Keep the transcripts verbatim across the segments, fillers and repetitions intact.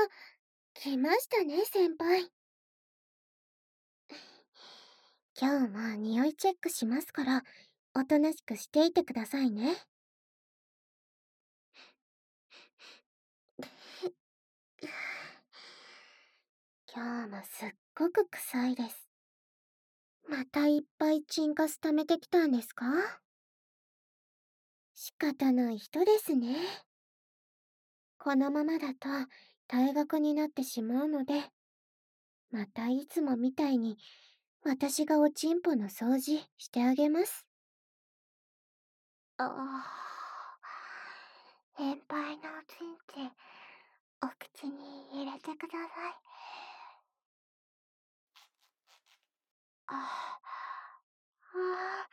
来ましたね、先輩。今日も匂いチェックしますから、おとなしくしていてくださいね。今日もすっごく臭いです。またいっぱいチンカス溜めてきたんですか？仕方ない人ですね。このままだと退学になってしまうので、またいつもみたいに私がおちんぽの掃除してあげます。ああ、先輩のおちんちん、お口に入れてください。ああ、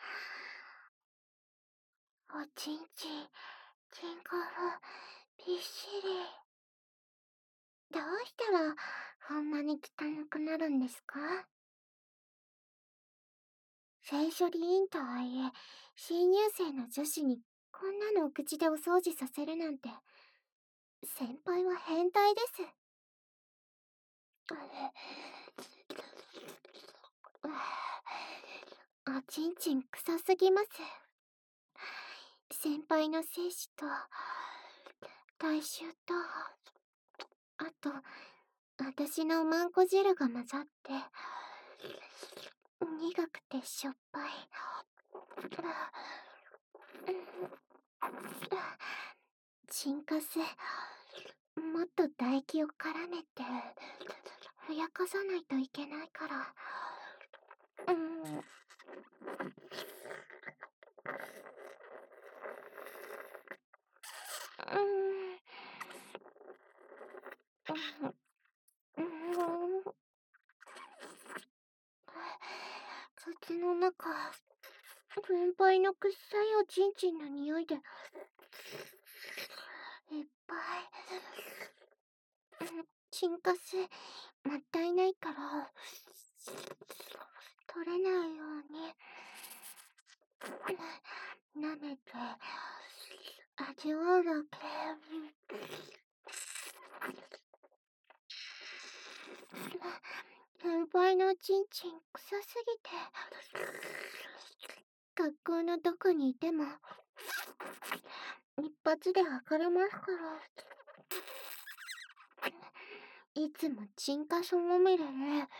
おちんちん、チンコフ、びっしり。どうしたら、こんなに汚くなるんですか？性処理員とはいえ、新入生の女子にこんなのお口でお掃除させるなんて、先輩は変態です。おちんちん臭すぎます。先輩の精子と、体臭と、あと、私のマンコ汁が混ざって、苦くてしょっぱい。チンカス、もっと唾液を絡めて、ふやかさないといけないから。うん。うん。うん。口の中、先輩の臭いおちんちんの匂いで、いっぱい。チンカス、もったいないから、取れないように、舐めて、味わうだけ。先輩のちんちん臭すぎて、学校のどこにいても、一発で測れますから。いつもチンカスまみれで、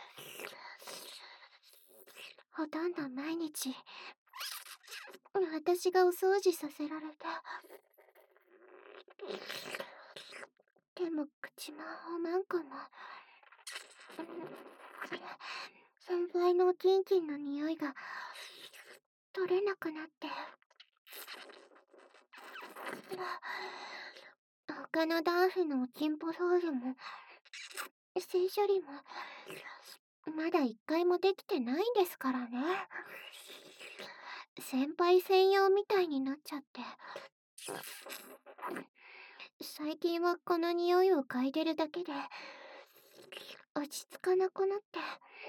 ほとんど毎日、私がお掃除させられて、手も口もおまんこも、先輩のおちんちんの匂いが取れなくなって、他のダンスのおちんぽ掃除も、性処理も、まだ一回もできてないんですからね。先輩専用みたいになっちゃって。最近はこの匂いを嗅いでるだけで、落ち着かなくなって。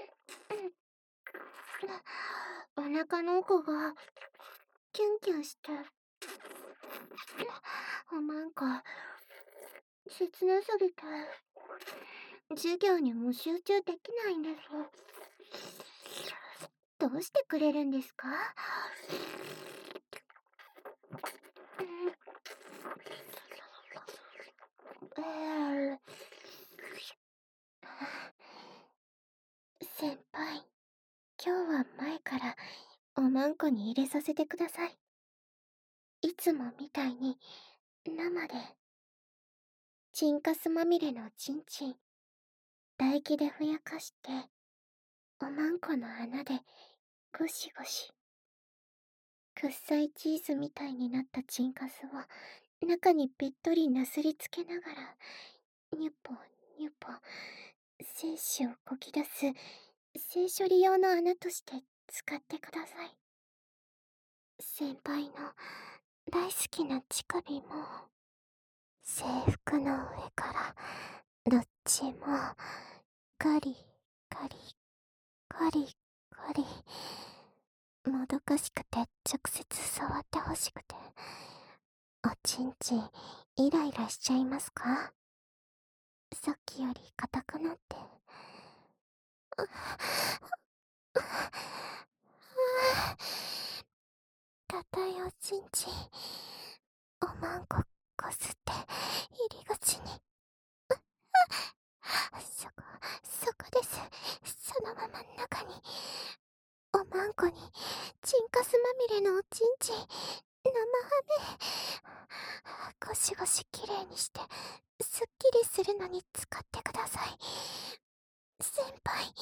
お腹の奥が、キュンキュンして。おまんこ、切なすぎて、授業にも集中できないんです。どうしてくれるんですか？先輩、今日は前からおまんこに入れさせてください。いつもみたいに生で、チンカスまみれのチンチン、唾液でふやかして、おまんこの穴でゴシゴシ。くっさいチーズみたいになったチンカスを中にべっとりなすりつけながら、ニュポニュポ、精子をこき出す性処理用の穴として使ってください。先輩の大好きな乳首も、制服の上からどっちもガリガリガリガリ、もどかしくて直接触ってほしくて、おちんちんイライラしちゃいますか？ さっきより硬くなって。硬いおちんちん、おまんここすって入り口に。そこ、そこです。そのまま中に。おまんこに、チンカスまみれのおちんちん、生ハメ。ゴシゴシきれいにして、すっきりするのに使ってください。先輩。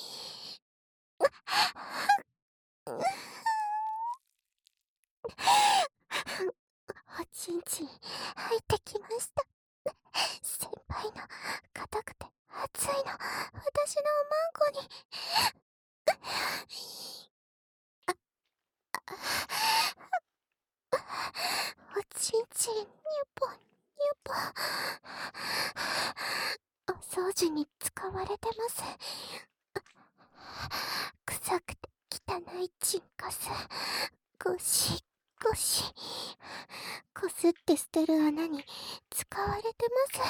おちんちん、入ってきました。先輩の、硬くて熱いの、私のおまんこに。おちんちん、にゅぽ、にゅぽ。お掃除に使われてます。臭くて汚いチンカス。ゴシゴシ。こすって捨てる穴に使われてます。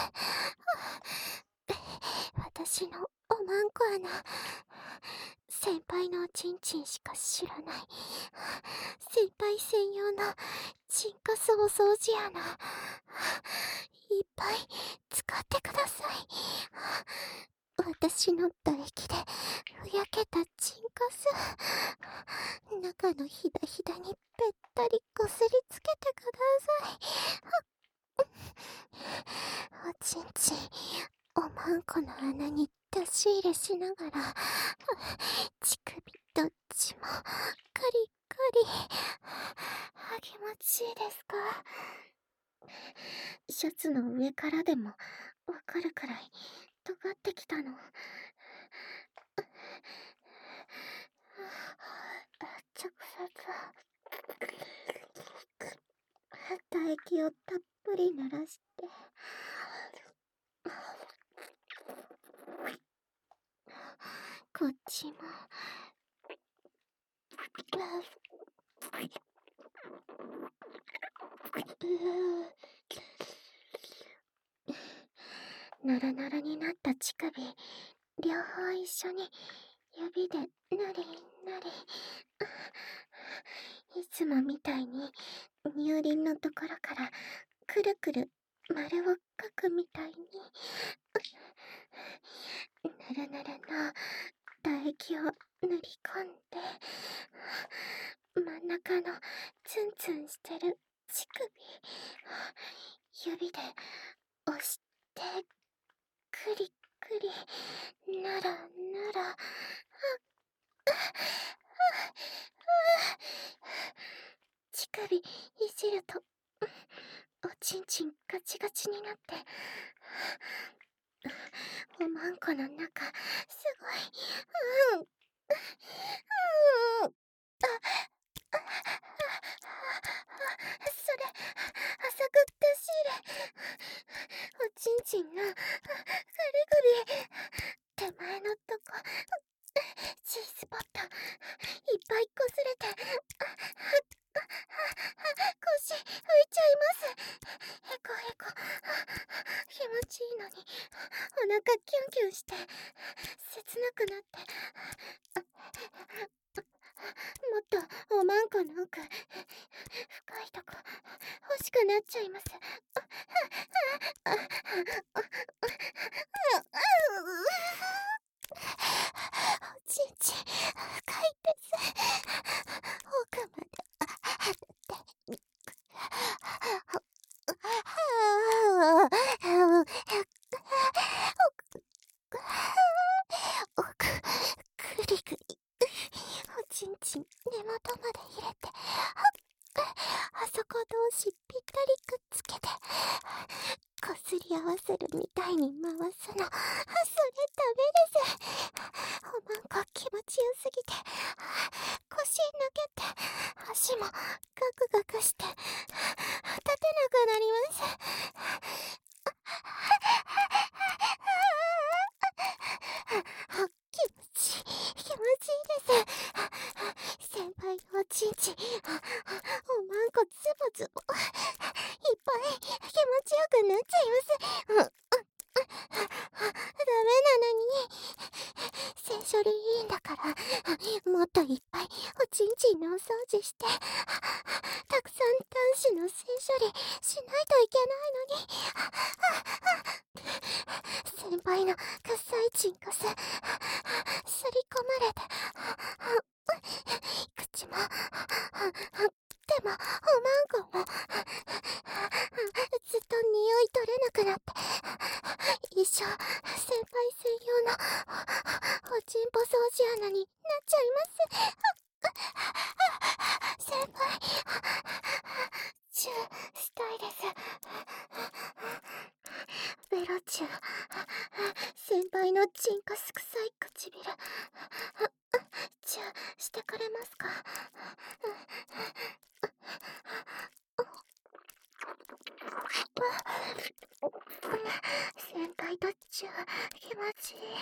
私のおまんこ穴。先輩のおちんちんしか知らない。先輩専用のチンカスお掃除穴。いっぱい使ってください。私の唾液でふやけたチンカス。中のひだひだにぺったりこすりつけてください。おちんちん、おまんこの穴に出し入れしながら、乳首どっちもカリカリ。あ、気持ちいいですか？シャツの上からでもわかるくらい尖ってきたの。直接唾液をたっぷり濡らして、こっちもナラナラになった乳首、両方一緒に指でなりなり。いつもみたいに乳輪のところからくるくる丸を描くみたいに、ぬるぬるの唾液を塗り込んで、真ん中のツンツンしてる乳首、指で押してくりくり、ならなら、乳首いじるとおちんちんガチガチになって、おまんこの中すごい、うん、うん、あ、それ、浅く出し入れ。おちんちんの、グリグリ。手前のとこ、チースポット、いっぱいこすれて、腰浮いちゃいます。へこへこ。気持ちいいのに、お腹キュンキュンして、切なくなって。もっとおまんこの奥、深いとこ欲しくなっちゃいます。おちんちん深いです。奥まであって奥ぐりぐり、おちんちん根元まで入れて、あそこ同士ぴったりくっつけて、こすり合わせるみたいに回すの、それダメです。おまんこ気持ちよすぎて、腰抜けて、足もガクガクして、立てなくなります。気持ちいい、気持ちいいです。先輩のおちんちん、おまんこズボズボ、いっぱい気持ちよくなっちゃいます。 処理いいんだから、もっといっぱいおちんちんのお掃除して、たくさん男子の性処理しないといけないのに。先輩のくっさいチンコス、すり込まれて、口も、でも、おまんこも、ずっと匂い取れなくなって、一生、先輩専用の、おちんぽ掃除穴になっちゃいます。先輩、チューしたいです。ベロチュー、先輩のチンコす臭い唇、チューしてくれますか？先輩とチュー気持ちいい。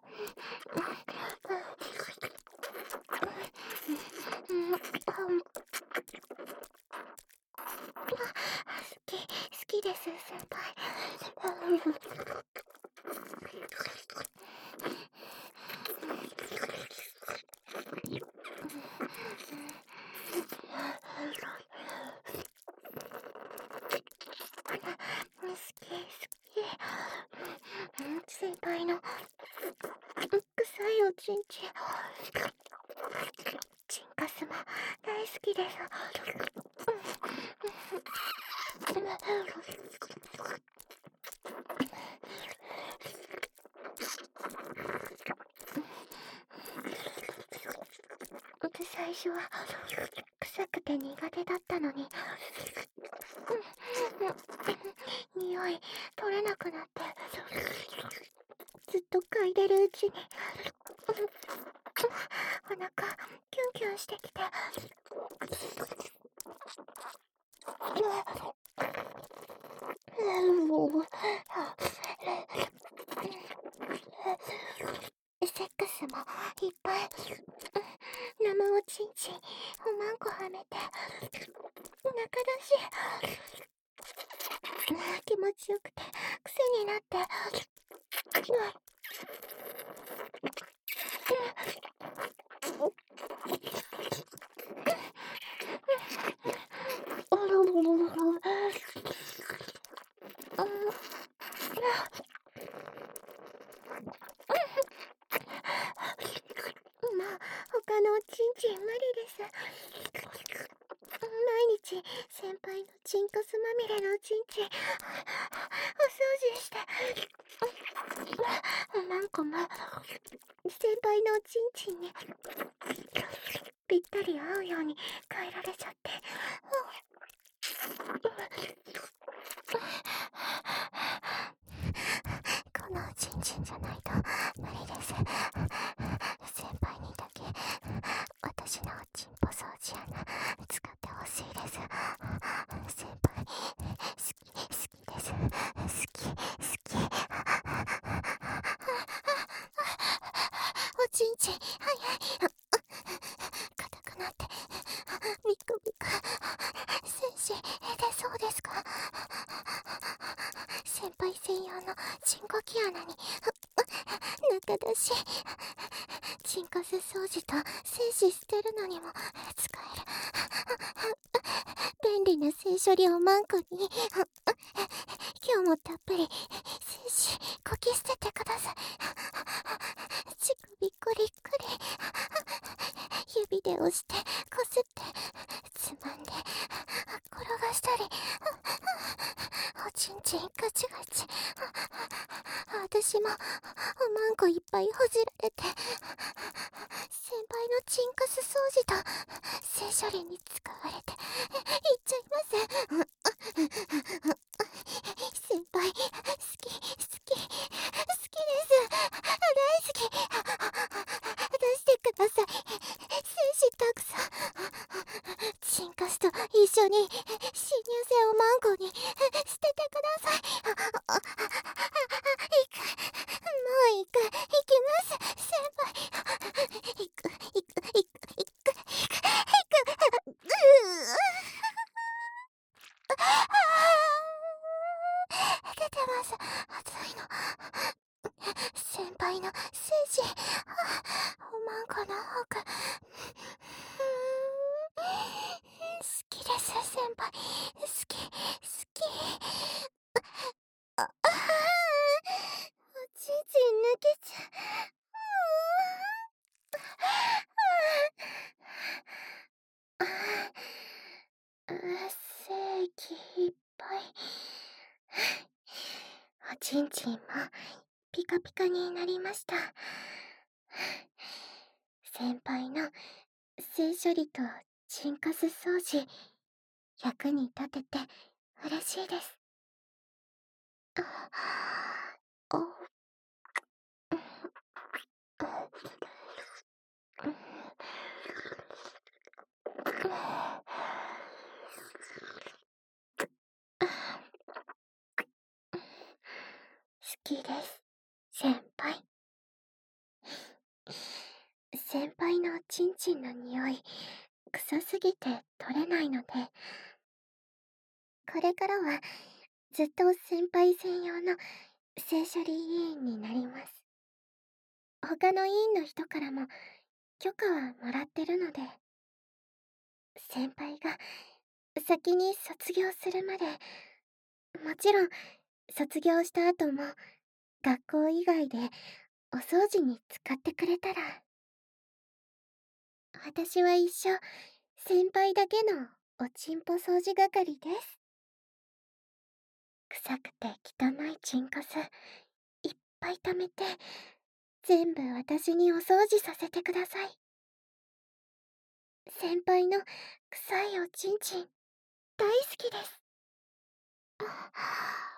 好き、好きです、先輩。好き、好き。先輩の臭いおちんちん。チンカスも大好きです。最初は臭くて苦手だったのに、匂い取れなくなって、ずっと嗅いでるうちにお腹キュンキュンしてきて、セックスもいっぱい生おちんちんおまんこはめてお腹出し気持ちよくて癖になって、他のおちんちん無理です。毎日先輩のチンコスまみれのおちんちんお掃除して、おまんこも先輩のおちんちんにぴったり合うように変えられちゃって、このおちんちんじゃないと無理です。先輩にだけ私のおちんぽ掃除穴使ってほしいです。先輩好き好きです。好き好き。おちんちん早い。硬くなってビクビク。精子出そうですか？先輩専用のチンコキ穴に中出し、チンカス掃除と精子捨てるのにも使える便利な性処理おまんこに、今日もたっぷり精子こき捨ててください。乳首コリコリ、指で押してこすってつまんで転がしたり、おちんちんガチガチ。私もおまんこいっぱいほじられて、先輩のチンカス掃除と性処理に使われていっちゃいます。先輩好き好き好きです。大好き。出してください。精子たくさん。チンカスと一緒に新入生おまんこに捨ててください。行く。もう行く。行きます。先輩。行く。行く。行く。行く。行く。行く。う出てます。熱いの。先輩の精子ちんちんもピカピカになりました。先輩の性処理とチンカス掃除、役に立てて嬉しいです。あ、お、好きです、先輩。先輩のチンチンの匂い、臭すぎて取れないので、これからはずっと先輩専用の性処理委員になります。他の委員の人からも許可はもらってるので、先輩が先に卒業するまで、もちろん卒業した後も学校以外でお掃除に使ってくれたら、私は一生先輩だけのおちんぽ掃除係です。臭くて汚いチンカスいっぱい溜めて、全部私にお掃除させてください。先輩の臭いおちんちん大好きです。